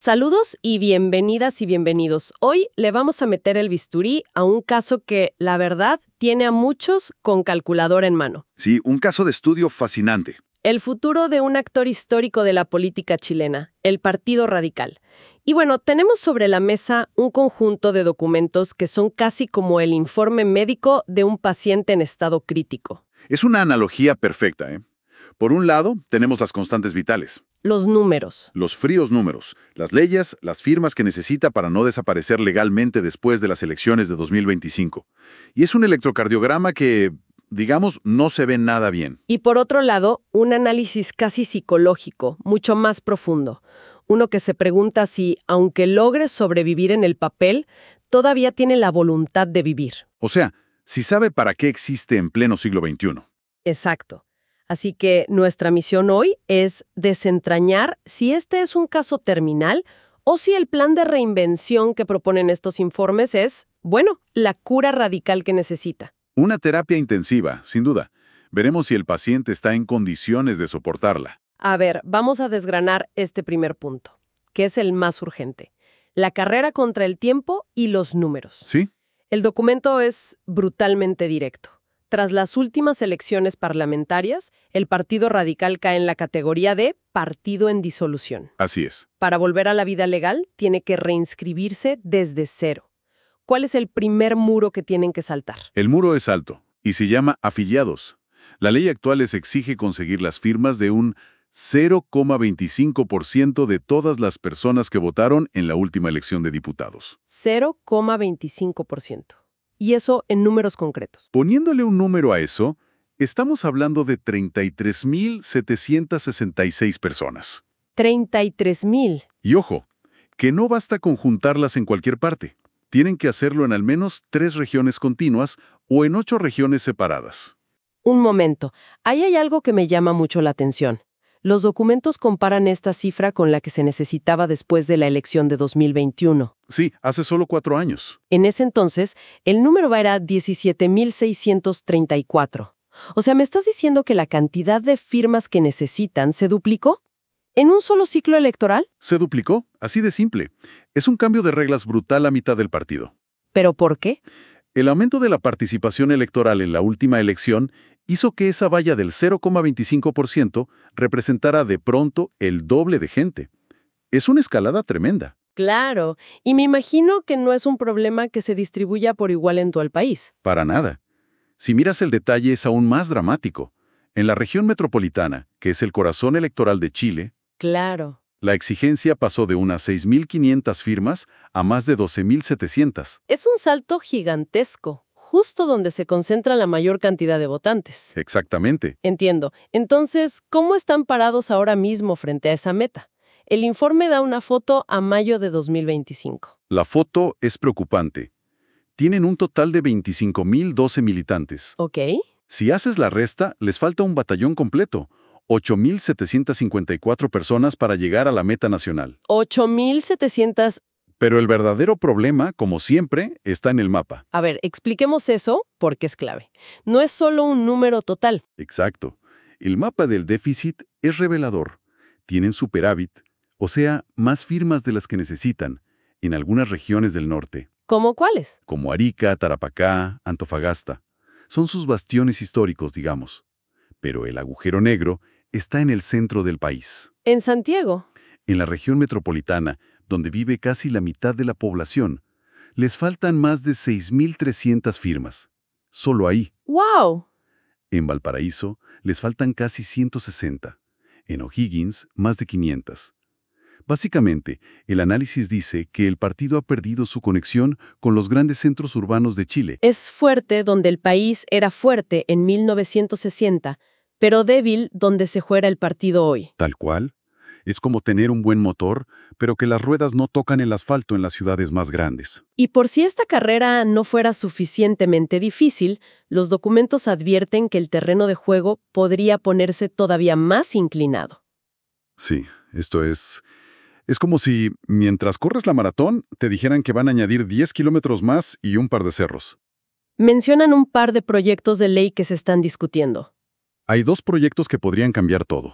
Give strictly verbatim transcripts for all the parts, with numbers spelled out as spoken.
Saludos y bienvenidas y bienvenidos. Hoy le vamos a meter el bisturí a un caso que, la verdad, tiene a muchos con calculadora en mano. Sí, un caso de estudio fascinante. El futuro de un actor histórico de la política chilena, el Partido Radical. Y bueno, tenemos sobre la mesa un conjunto de documentos que son casi como el informe médico de un paciente en estado crítico. Es una analogía perfecta, ¿eh? Por un lado, tenemos las constantes vitales. Los números. Los fríos números, las leyes, las firmas que necesita para no desaparecer legalmente después de las elecciones de dos mil veinticinco. Y es un electrocardiograma que, digamos, no se ve nada bien. Y por otro lado, un análisis casi psicológico, mucho más profundo. Uno que se pregunta si, aunque logre sobrevivir en el papel, todavía tiene la voluntad de vivir. O sea, si sabe para qué existe en pleno siglo veintiuno. Exacto. Así que nuestra misión hoy es desentrañar si este es un caso terminal o si el plan de reinvención que proponen estos informes es, bueno, la cura radical que necesita. Una terapia intensiva, sin duda. Veremos si el paciente está en condiciones de soportarla. A ver, vamos a desgranar este primer punto, que es el más urgente. La carrera contra el tiempo y los números. ¿Sí? El documento es brutalmente directo. Tras las últimas elecciones parlamentarias, el Partido Radical cae en la categoría de partido en disolución. Así es. Para volver a la vida legal, tiene que reinscribirse desde cero. ¿Cuál es el primer muro que tienen que saltar? El muro es alto y se llama afiliados. La ley actual les exige conseguir las firmas de un cero coma veinticinco por ciento de todas las personas que votaron en la última elección de diputados. cero coma veinticinco por ciento. Y eso en números concretos. Poniéndole un número a eso, estamos hablando de treinta y tres mil setecientas sesenta y seis personas. treinta y tres mil. Y ojo, que no basta con juntarlas en cualquier parte. Tienen que hacerlo en al menos tres regiones continuas o en ocho regiones separadas. Un momento. Ahí hay algo que me llama mucho la atención. Los documentos comparan esta cifra con la que se necesitaba después de la elección de dos mil veintiuno. Sí, hace solo cuatro años. En ese entonces, el número era diecisiete mil seiscientos treinta y cuatro. O sea, ¿me estás diciendo que la cantidad de firmas que necesitan se duplicó? ¿En un solo ciclo electoral? Se duplicó, así de simple. Es un cambio de reglas brutal a mitad del partido. ¿Pero por qué? El aumento de la participación electoral en la última elección hizo que esa valla del cero coma veinticinco por ciento representara de pronto el doble de gente. Es una escalada tremenda. Claro, y me imagino que no es un problema que se distribuya por igual en todo el país. Para nada. Si miras el detalle es aún más dramático. En la región metropolitana, que es el corazón electoral de Chile, Claro. la exigencia pasó de unas seis mil quinientas firmas a más de doce mil setecientas. Es un salto gigantesco, justo donde se concentra la mayor cantidad de votantes. Exactamente. Entiendo. Entonces, ¿cómo están parados ahora mismo frente a esa meta? El informe da una foto a mayo de dos mil veinticinco. La foto es preocupante. Tienen un total de veinticinco mil doce militantes. ¿Ok? Si haces la resta, les falta un batallón completo, ocho mil setecientas cincuenta y cuatro personas para llegar a la meta nacional. ocho mil setecientos. Pero el verdadero problema, como siempre, está en el mapa. A ver, expliquemos eso porque es clave. No es solo un número total. Exacto. El mapa del déficit es revelador. Tienen superávit, o sea, más firmas de las que necesitan, en algunas regiones del norte, ¿Cómo cuáles? como Arica, Tarapacá, Antofagasta. Son sus bastiones históricos, digamos. Pero el agujero negro está en el centro del país. En Santiago. En la región metropolitana, donde vive casi la mitad de la población, les faltan más de seis mil trescientas firmas. Solo ahí. ¡Wow! En Valparaíso, les faltan casi ciento sesenta. En O'Higgins, más de quinientas. Básicamente, el análisis dice que el partido ha perdido su conexión con los grandes centros urbanos de Chile. Es fuerte donde el país era fuerte en mil novecientos sesenta, pero débil donde se juega el partido hoy. Tal cual. Es como tener un buen motor, pero que las ruedas no tocan el asfalto en las ciudades más grandes. Y por si esta carrera no fuera suficientemente difícil, los documentos advierten que el terreno de juego podría ponerse todavía más inclinado. Sí, esto es... Es como si, mientras corres la maratón, te dijeran que van a añadir diez kilómetros más y un par de cerros. Mencionan un par de proyectos de ley que se están discutiendo. Hay dos proyectos que podrían cambiar todo.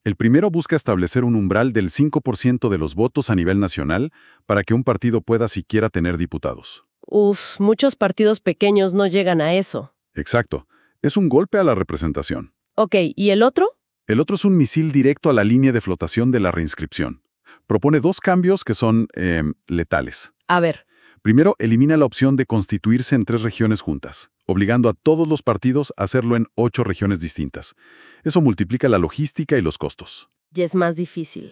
El primero busca establecer un umbral del cinco por ciento de los votos a nivel nacional para que un partido pueda siquiera tener diputados. Uf, muchos partidos pequeños no llegan a eso. Exacto. Es un golpe a la representación. Ok, ¿y el otro? El otro es un misil directo a la línea de flotación de la reinscripción. Propone dos cambios que son eh, letales. A ver. Primero, elimina la opción de constituirse en tres regiones juntas, obligando a todos los partidos a hacerlo en ocho regiones distintas. Eso multiplica la logística y los costos. Ya es más difícil.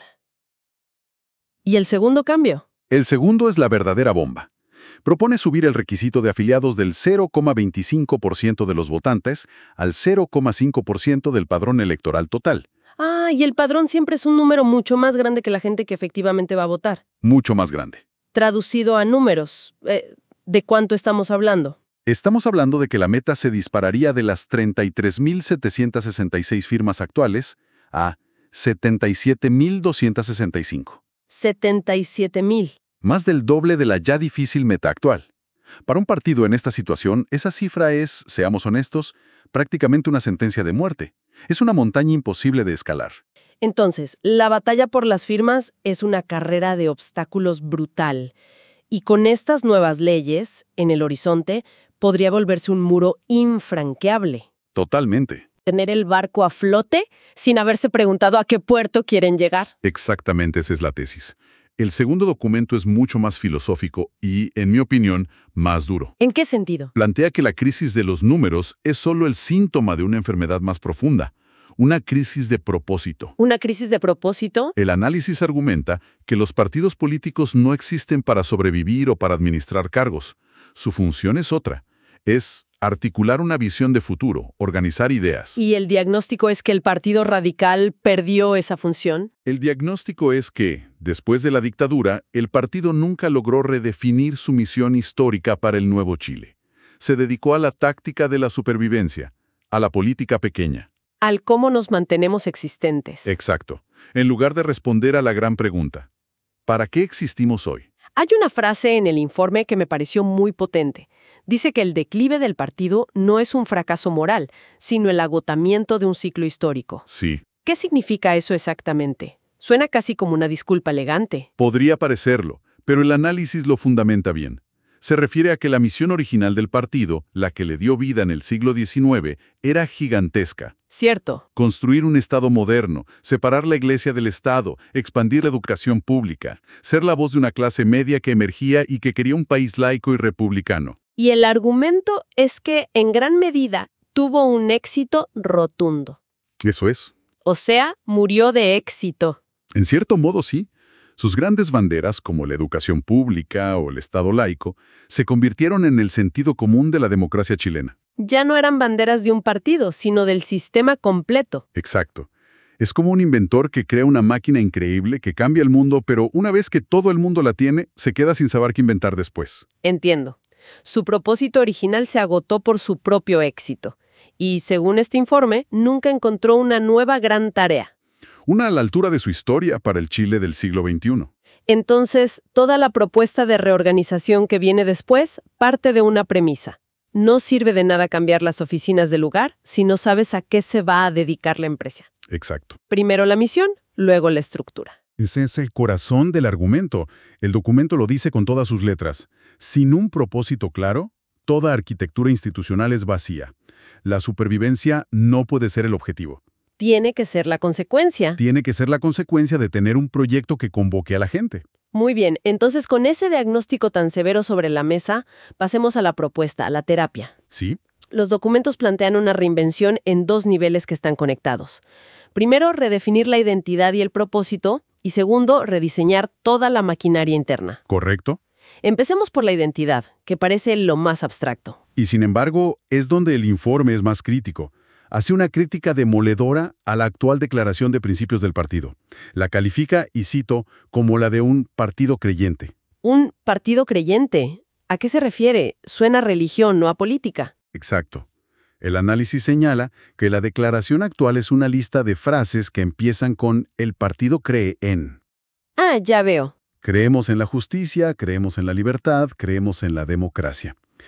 ¿Y el segundo cambio? El segundo es la verdadera bomba. Propone subir el requisito de afiliados del cero coma veinticinco por ciento de los votantes al cero coma cinco por ciento del padrón electoral total. Ah, y el padrón siempre es un número mucho más grande que la gente que efectivamente va a votar. Mucho más grande. Traducido a números, eh, ¿de cuánto estamos hablando? Estamos hablando de que la meta se dispararía de las treinta y tres mil setecientas sesenta y seis firmas actuales a setenta y siete mil doscientas sesenta y cinco. setenta y siete mil. Más del doble de la ya difícil meta actual. Para un partido en esta situación, esa cifra es, seamos honestos, prácticamente una sentencia de muerte. Es una montaña imposible de escalar. Entonces, la batalla por las firmas es una carrera de obstáculos brutal. Y con estas nuevas leyes, en el horizonte, podría volverse un muro infranqueable. Totalmente. Tener el barco a flote sin haberse preguntado a qué puerto quieren llegar. Exactamente esa es la tesis. El segundo documento es mucho más filosófico y, en mi opinión, más duro. ¿En qué sentido? Plantea que la crisis de los números es solo el síntoma de una enfermedad más profunda, una crisis de propósito. ¿Una crisis de propósito? El análisis argumenta que los partidos políticos no existen para sobrevivir o para administrar cargos. Su función es otra. Es articular una visión de futuro, organizar ideas. ¿Y el diagnóstico es que el Partido Radical perdió esa función? El diagnóstico es que, después de la dictadura, el partido nunca logró redefinir su misión histórica para el nuevo Chile. Se dedicó a la táctica de la supervivencia, a la política pequeña. Al cómo nos mantenemos existentes. Exacto. En lugar de responder a la gran pregunta, ¿para qué existimos hoy? Hay una frase en el informe que me pareció muy potente. Dice que el declive del partido no es un fracaso moral, sino el agotamiento de un ciclo histórico. Sí. ¿Qué significa eso exactamente? Suena casi como una disculpa elegante. Podría parecerlo, pero el análisis lo fundamenta bien. Se refiere a que la misión original del partido, la que le dio vida en el siglo diecinueve, era gigantesca. Cierto. Construir un Estado moderno, separar la Iglesia del Estado, expandir la educación pública, ser la voz de una clase media que emergía y que quería un país laico y republicano. Y el argumento es que, en gran medida, tuvo un éxito rotundo. Eso es. O sea, murió de éxito. En cierto modo, sí. Sus grandes banderas, como la educación pública o el Estado laico, se convirtieron en el sentido común de la democracia chilena. Ya no eran banderas de un partido, sino del sistema completo. Exacto. Es como un inventor que crea una máquina increíble que cambia el mundo, pero una vez que todo el mundo la tiene, se queda sin saber qué inventar después. Entiendo. Su propósito original se agotó por su propio éxito. Y, según este informe, nunca encontró una nueva gran tarea. Una a la altura de su historia para el Chile del siglo veintiuno. Entonces, toda la propuesta de reorganización que viene después parte de una premisa. No sirve de nada cambiar las oficinas del lugar si no sabes a qué se va a dedicar la empresa. Exacto. Primero la misión, luego la estructura. Ese es el corazón del argumento. El documento lo dice con todas sus letras. Sin un propósito claro, toda arquitectura institucional es vacía. La supervivencia no puede ser el objetivo. Tiene que ser la consecuencia. Tiene que ser la consecuencia de tener un proyecto que convoque a la gente. Muy bien, entonces con ese diagnóstico tan severo sobre la mesa, pasemos a la propuesta, a la terapia. ¿Sí? Los documentos plantean una reinvención en dos niveles que están conectados. Primero, redefinir la identidad y el propósito, y segundo, rediseñar toda la maquinaria interna. ¿Correcto? Empecemos por la identidad, que parece lo más abstracto. Y sin embargo, es donde el informe es más crítico. Hace una crítica demoledora a la actual declaración de principios del partido. La califica, y cito, como la de un partido creyente. ¿Un partido creyente? ¿A qué se refiere? Suena a religión, no a política. Exacto. El análisis señala que la declaración actual es una lista de frases que empiezan con «el partido cree en». Ah, ya veo. Creemos en la justicia, creemos en la libertad, creemos en la democracia.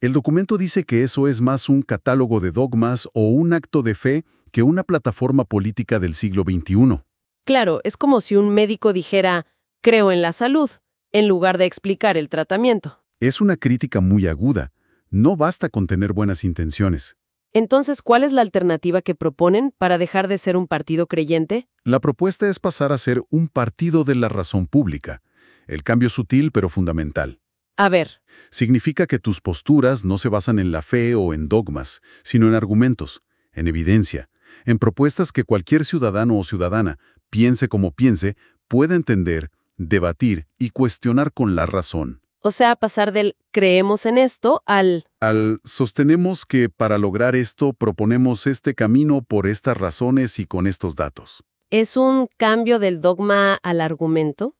El documento dice que eso es más un catálogo de dogmas o un acto de fe que una plataforma política del siglo veintiuno. Claro, es como si un médico dijera, creo en la salud, en lugar de explicar el tratamiento. Es una crítica muy aguda. No basta con tener buenas intenciones. Entonces, ¿cuál es la alternativa que proponen para dejar de ser un partido creyente? La propuesta es pasar a ser un partido de la razón pública. El cambio es sutil pero fundamental. A ver, Significa que tus posturas no se basan en la fe o en dogmas, sino en argumentos, en evidencia, en propuestas que cualquier ciudadano o ciudadana, piense como piense, pueda entender, debatir y cuestionar con la razón. o sea, pasar del creemos en esto al Al sostenemos que para lograr esto proponemos este camino por estas razones y con estos datos. es un cambio del dogma al argumento.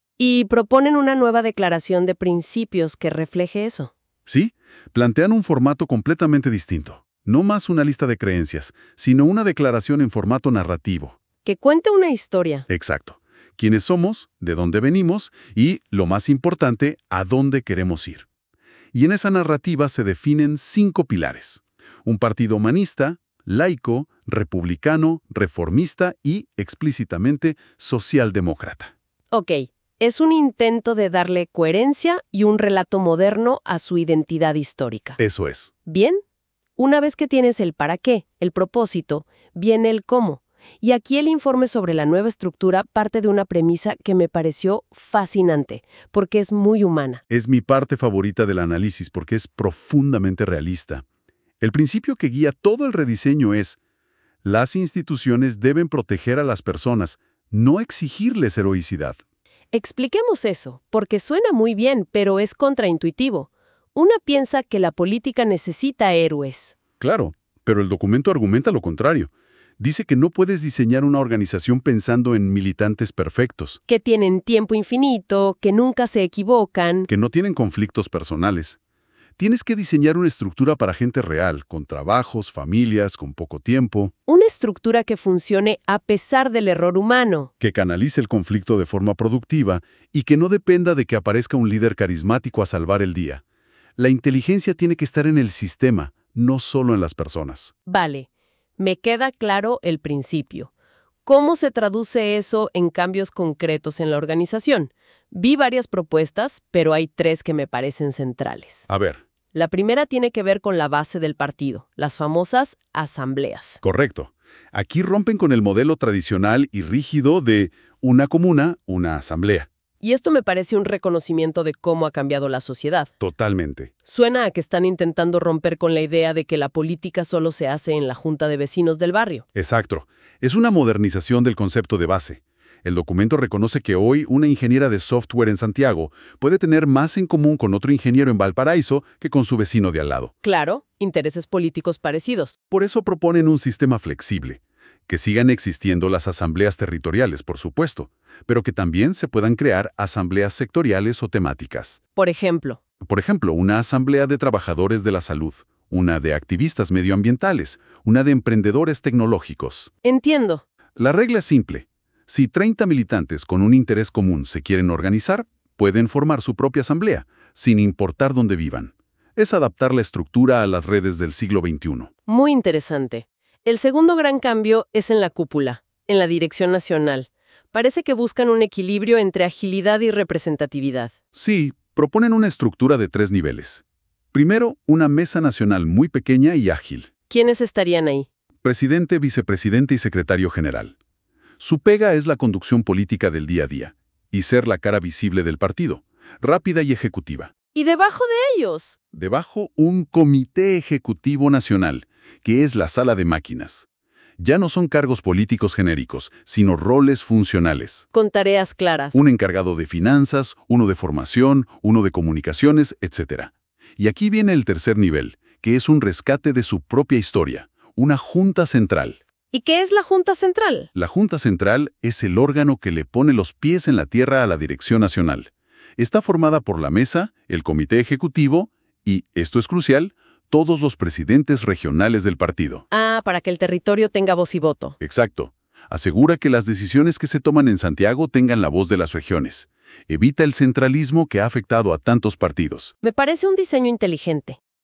Y proponen una nueva declaración de principios que refleje eso. ¿Sí? Plantean un formato completamente distinto. No más una lista de creencias, sino una declaración en formato narrativo. Que cuente una historia. Exacto. Quiénes somos, de dónde venimos y, lo más importante, a dónde queremos ir. Y en esa narrativa se definen cinco pilares. Un partido humanista, laico, republicano, reformista y, explícitamente, socialdemócrata. Ok, es un intento de darle coherencia y un relato moderno a su identidad histórica. Eso es. Bien, una vez que tienes el para qué, el propósito, viene el cómo. Y aquí el informe sobre la nueva estructura parte de una premisa que me pareció fascinante, porque es muy humana. Es mi parte favorita del análisis porque es profundamente realista. El principio que guía todo el rediseño es: las instituciones deben proteger a las personas, no exigirles heroicidad. Expliquemos eso, porque suena muy bien, pero es contraintuitivo. Una piensa que la política necesita héroes. Claro, pero el documento argumenta lo contrario. Dice que no puedes diseñar una organización pensando en militantes perfectos, Que tienen tiempo infinito, que nunca se equivocan. que no tienen conflictos personales. Tienes que diseñar una estructura para gente real, con trabajos, familias, con poco tiempo, Una estructura que funcione a pesar del error humano. que canalice el conflicto de forma productiva y que no dependa de que aparezca un líder carismático a salvar el día. La inteligencia tiene que estar en el sistema, no solo en las personas. Vale, me queda claro el principio. ¿Cómo se traduce eso en cambios concretos en la organización? Vi varias propuestas, pero hay tres que me parecen centrales. A ver, La primera tiene que ver con la base del partido, las famosas asambleas. correcto. Aquí rompen con el modelo tradicional y rígido de una comuna, una asamblea. Y esto me parece un reconocimiento de cómo ha cambiado la sociedad. Totalmente. Suena a que están intentando romper con la idea de que la política solo se hace en la junta de vecinos del barrio. Exacto. Es una modernización del concepto de base. El documento reconoce que hoy una ingeniera de software en Santiago puede tener más en común con otro ingeniero en Valparaíso que con su vecino de al lado. Claro, intereses políticos parecidos. Por eso proponen un sistema flexible. Que sigan existiendo las asambleas territoriales, por supuesto, pero que también se puedan crear asambleas sectoriales o temáticas. Por ejemplo, Por ejemplo, una asamblea de trabajadores de la salud, una de activistas medioambientales, una de emprendedores tecnológicos. entiendo. La regla es simple. Si treinta militantes con un interés común se quieren organizar, pueden formar su propia asamblea, sin importar dónde vivan. Es adaptar la estructura a las redes del siglo veintiuno. Muy interesante. El segundo gran cambio es en la cúpula, en la dirección nacional. Parece que buscan un equilibrio entre agilidad y representatividad. Sí, proponen una estructura de tres niveles. Primero, una mesa nacional muy pequeña y ágil. ¿Quiénes estarían ahí? Presidente, vicepresidente y secretario general. Su pega es la conducción política del día a día y ser la cara visible del partido, rápida y ejecutiva. ¿Y debajo de ellos? Debajo, un comité ejecutivo nacional, que es la sala de máquinas. Ya no son cargos políticos genéricos, sino roles funcionales. Con tareas claras. Un encargado de finanzas, uno de formación, uno de comunicaciones, etcétera. Y aquí viene el tercer nivel, que es un rescate de su propia historia, una junta central. ¿Y qué es la Junta Central? La Junta Central es el órgano que le pone los pies en la tierra a la Dirección Nacional. Está formada por la Mesa, el Comité Ejecutivo y, esto es crucial, todos los presidentes regionales del partido. Ah, para que el territorio tenga voz y voto. Exacto. Asegura que las decisiones que se toman en Santiago tengan la voz de las regiones. Evita el centralismo que ha afectado a tantos partidos. Me parece un diseño inteligente.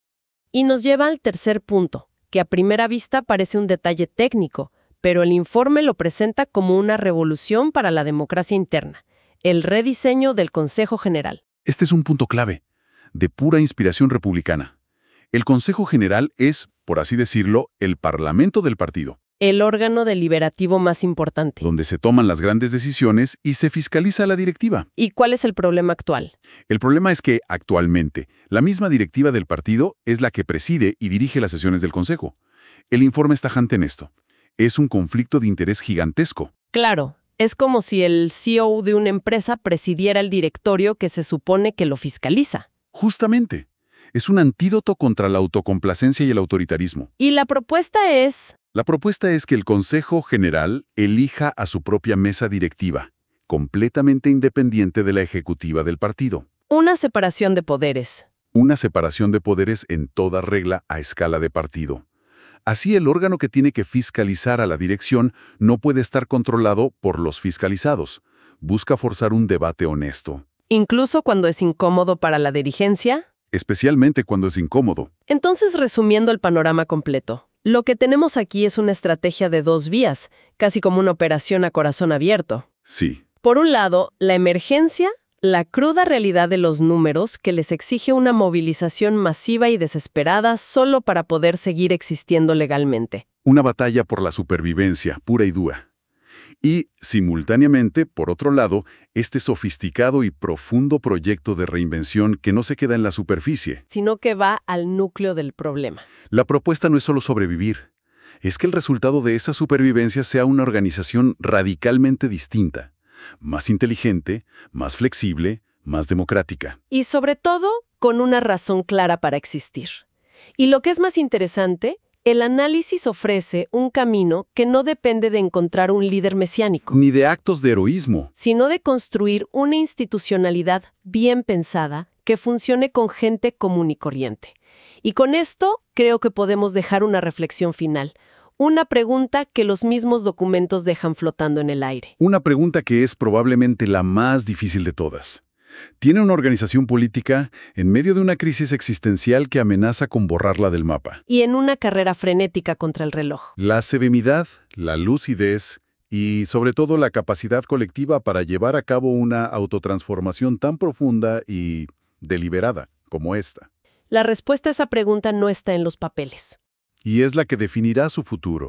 Y nos lleva al tercer punto, que a primera vista parece un detalle técnico, pero el informe lo presenta como una revolución para la democracia interna, el rediseño del Consejo General. Este es un punto clave, de pura inspiración republicana. El Consejo General es, por así decirlo, el parlamento del partido, El órgano deliberativo más importante. donde se toman las grandes decisiones y se fiscaliza la directiva. ¿Y cuál es el problema actual? El problema es que, actualmente, la misma directiva del partido es la que preside y dirige las sesiones del Consejo. El informe es tajante en esto. Es un conflicto de interés gigantesco. Claro, es como si el C E O de una empresa presidiera el directorio que se supone que lo fiscaliza. Justamente. Es un antídoto contra la autocomplacencia y el autoritarismo. Y la propuesta es... La propuesta es que el Consejo General elija a su propia mesa directiva, completamente independiente de la ejecutiva del partido. una separación de poderes. Una separación de poderes en toda regla a escala de partido. Así, el órgano que tiene que fiscalizar a la dirección no puede estar controlado por los fiscalizados. Busca forzar un debate honesto, Incluso cuando es incómodo para la dirigencia. especialmente cuando es incómodo. Entonces, resumiendo el panorama completo, lo que tenemos aquí es una estrategia de dos vías, casi como una operación a corazón abierto. Sí, Por un lado, la emergencia, la cruda realidad de los números que les exige una movilización masiva y desesperada solo para poder seguir existiendo legalmente. una batalla por la supervivencia pura y dura. Y, simultáneamente, por otro lado, este sofisticado y profundo proyecto de reinvención que no se queda en la superficie. Sino que va al núcleo del problema. La propuesta no es solo sobrevivir, es que el resultado de esa supervivencia sea una organización radicalmente distinta, más inteligente, más flexible, más democrática. Y sobre todo, con una razón clara para existir. Y lo que es más interesante, el análisis ofrece un camino que no depende de encontrar un líder mesiánico, Ni de actos de heroísmo. sino de construir una institucionalidad bien pensada que funcione con gente común y corriente. Y con esto creo que podemos dejar una reflexión final, una pregunta que los mismos documentos dejan flotando en el aire. Una pregunta que es probablemente la más difícil de todas. Tiene una organización política en medio de una crisis existencial que amenaza con borrarla del mapa. Y en una carrera frenética contra el reloj. La serenidad, la lucidez y, sobre todo, la capacidad colectiva para llevar a cabo una autotransformación tan profunda y deliberada como esta. La respuesta a esa pregunta no está en los papeles. Y es la que definirá su futuro.